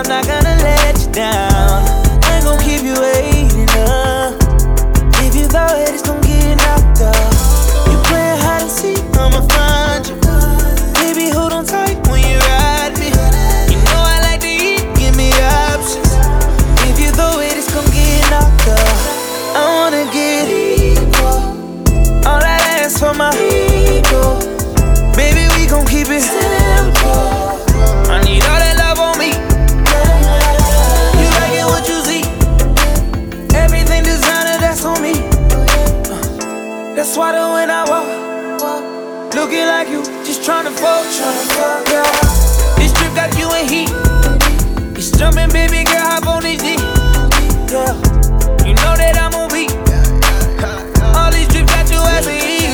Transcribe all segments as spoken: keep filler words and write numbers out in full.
I'm not gonna let you down. I ain't gon' keep you waiting up. If you thought it's gon' get knocked up, you playing hide and seek, I'ma find you. Baby, hold on tight when you ride me. You know I like to eat, give me options. If you thought it's gon' get knocked up, I wanna get equal. All I ask for my ego. Baby, we gon' keep it simple. I need all that love on me. You like it what you see. Everything designer, that's on me. uh, That's why the when I walk, looking like you, just tryna fuck, tryna fuck, yeah. This trip got you in heat. It's jumping, baby girl, hop on this D. Yeah, you know that I'm on beat. All these trips got you as a heat.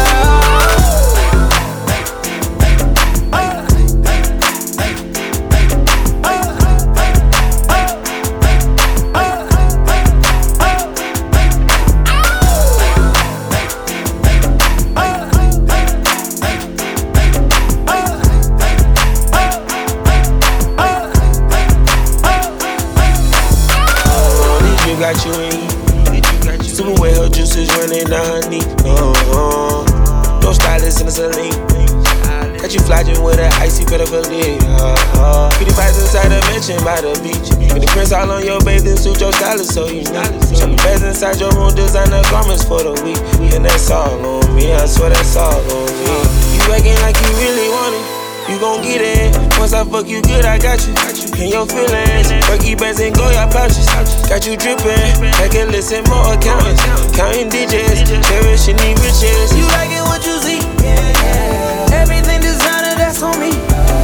Got you in, super wet, her juices running down her knee. Uh-huh. No stylist in the saline. Got you flogging with an icy pedal uh-huh. Pretty vibes inside a mansion by the beach. With the prints all on your bathing suit, your stylist so you know. Shopping bags inside your room, designer garments for the week. And that's all on me, I swear that's all on me. You acting like you really want it, you gon' get it. Once I fuck you good, I got you. In your feelings, Berkey bands and Goya pouches. Got you drippin', like a listen more accountants. Counting digits, cherishing these riches. You like it what you see. Everything designer, that's on me.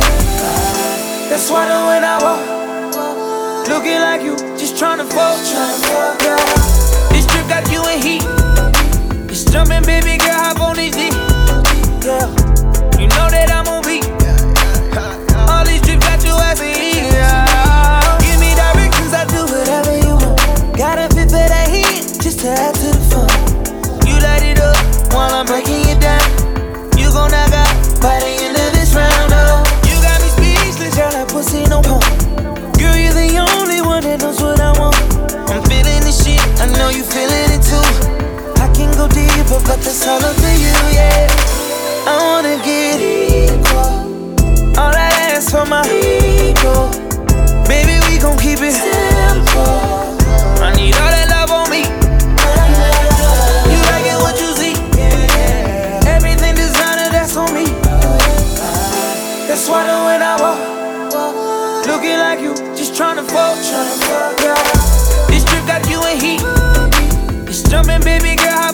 That's why the when I walk, looking like you, just tryna fuck, tryna fuck, yeah. This trip got you in heat. It's jumping, baby girl, hop on this D. Yeah, you know that I'm on beat. All these trips got you as a heat. Yeah. Give me directions, I do whatever you want. Gotta fit for that heat, just to add to the fun. You light it up while I'm breaking it down. You gon' knock out by the end of this round. Oh, you got me speechless, girl, that pussy no pump. Girl, you're the only one that knows what I want. I'm feeling this shit, I know you feeling it too. I can go deeper, but that's all up to you, yeah. I wanna get equal. All I ask for my ego. Baby, we gon' keep it simple. I need all that love on me. You like it what you see. Everything designer, that's on me. That's why the when I walk, looking like you, just tryna fuck, tryna fuck, yeah. This trip got you in heat. It's jumping, baby girl.